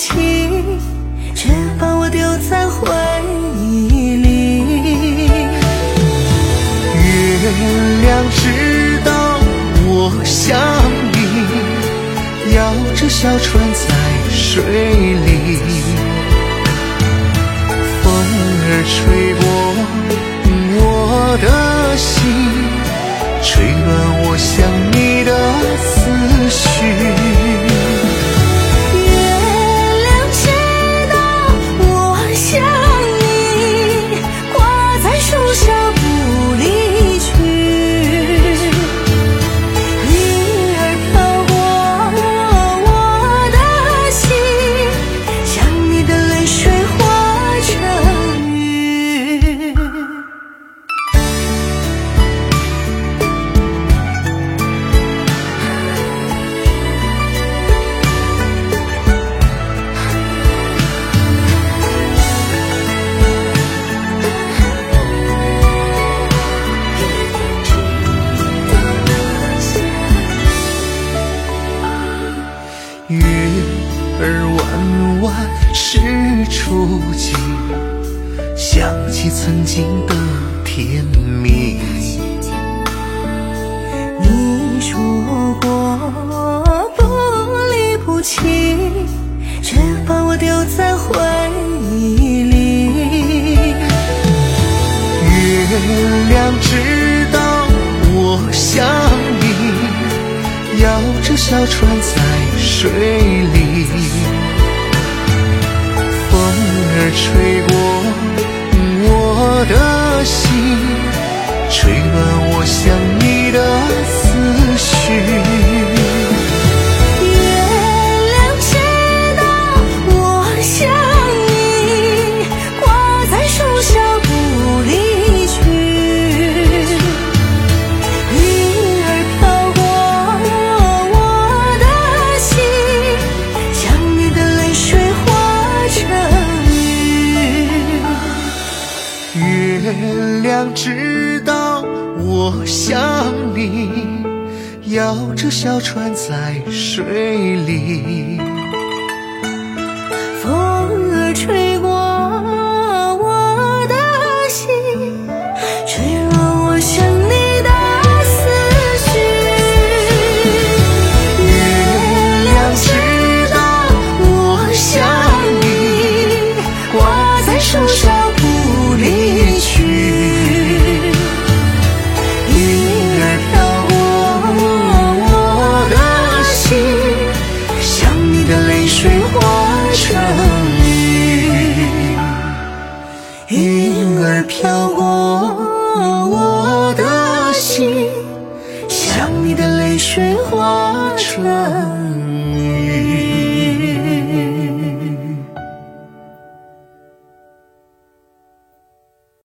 弃，却把我丢在回忆里。 月亮知道我想你，摇着小船在水里，风儿吹过我的心，吹乱我想你的思绪。月儿弯弯是初晴，想起曾经的甜蜜。 你说过不离不弃，却把我丢在回忆里。 月亮知道我想你，摇着小船在水里，风儿吹过我的心，吹乱我想你的思绪。月亮知道我想你，摇着小船在水里， 风儿吹过我的心，吹乱我想你的思绪。 月亮知道我想你，挂在树上不离去。云儿飘过我的心，像你的泪水化成